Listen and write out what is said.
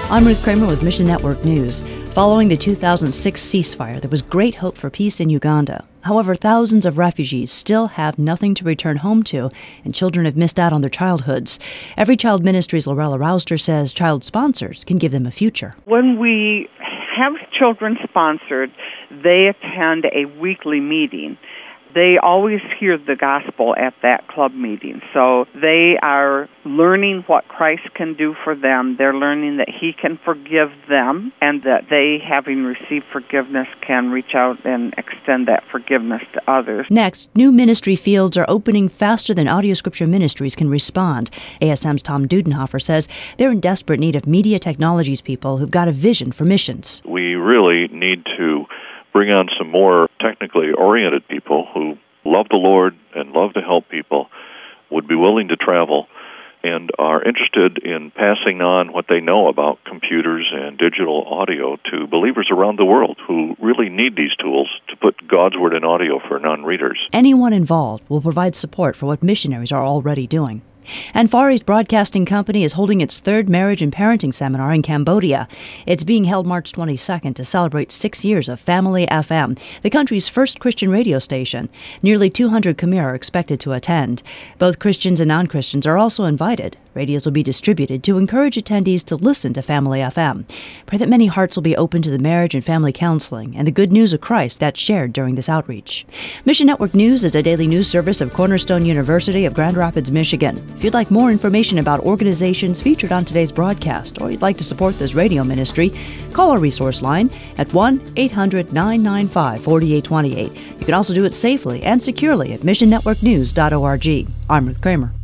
I'm Ruth Kramer with Mission Network News. Following the 2006 ceasefire, there was great hope for peace in Uganda. However, thousands of refugees still have nothing to return home to, and children have missed out on their childhoods. Every Child Ministries' Lorella Rouster says child sponsors can give them a future. When we have children sponsored, they attend a weekly meeting. They always hear the gospel at that club meeting. So they are learning what Christ can do for them. They're learning that He can forgive them and that they, having received forgiveness, can reach out and extend that forgiveness to others. Next, new ministry fields are opening faster than Audio Scripture Ministries can respond. ASM's Tom Dudenhofer says they're in desperate need of media technologies people who've got a vision for missions. We really need to bring on some more technically oriented people who love the Lord and love to help people, would be willing to travel, and are interested in passing on what they know about computers and digital audio to believers around the world who really need these tools to put God's Word in audio for non-readers. Anyone involved will provide support for what missionaries are already doing. And Far East Broadcasting Company is holding its third marriage and parenting seminar in Cambodia. It's being held March 22nd to celebrate 6 years of Family FM, the country's first Christian radio station. Nearly 200 Khmer are expected to attend. Both Christians and non-Christians are also invited. Radios will be distributed to encourage attendees to listen to Family FM. Pray that many hearts will be open to the marriage and family counseling and the good news of Christ that's shared during this outreach. Mission Network News is a daily news service of Cornerstone University of Grand Rapids, Michigan. If you'd like more information about organizations featured on today's broadcast, or you'd like to support this radio ministry, call our resource line at 1-800-995-4828. You can also do it safely and securely at missionnetworknews.org. I'm Ruth Kramer.